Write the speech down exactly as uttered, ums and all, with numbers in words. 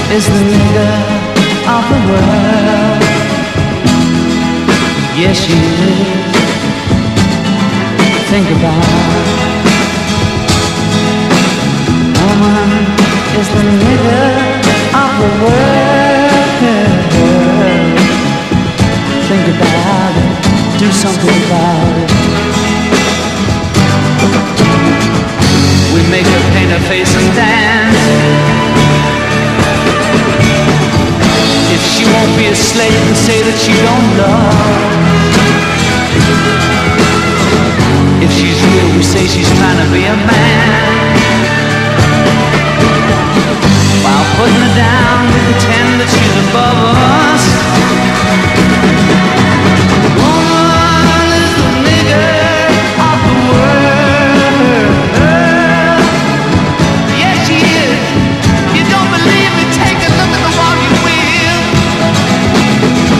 is the nigger of the world. Yes, she is. Think about it. Woman is the nigger of the world. Think about it. Do something about it. We make her paint her face and dance. If she won't be a slave and say that she don't love. If she's real, we say she's trying to be a man.